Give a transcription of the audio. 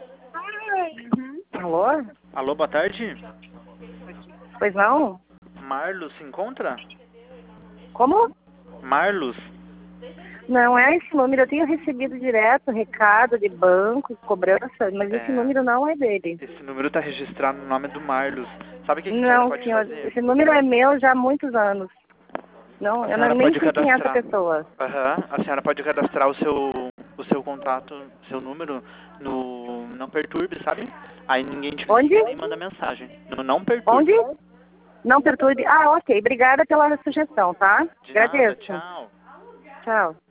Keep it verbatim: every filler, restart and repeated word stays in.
Uhum. Alô? Alô, boa tarde. Pois não? Marlos se encontra? Como? Marlos. Não é esse número. Eu tenho recebido direto recado de banco, cobrança, mas esse É, número não é dele. esse número tá registrado no nome do Marlos. Sabe o que, que a senhora Não, pode senhor. fazer? Esse número é meu já há muitos anos. Não, A eu não, senhora nem pode sei quem é essa cadastrar. pessoa. Aham. A senhora pode cadastrar o seu, o seu contato, seu número no Não Perturbe, sabe? Aí ninguém te Onde? nem manda mensagem. No Não Perturbe. Onde? Não perturbe. Ah, ok. Obrigada pela sugestão, tá? De nada, Agradeço. tchau. Tchau.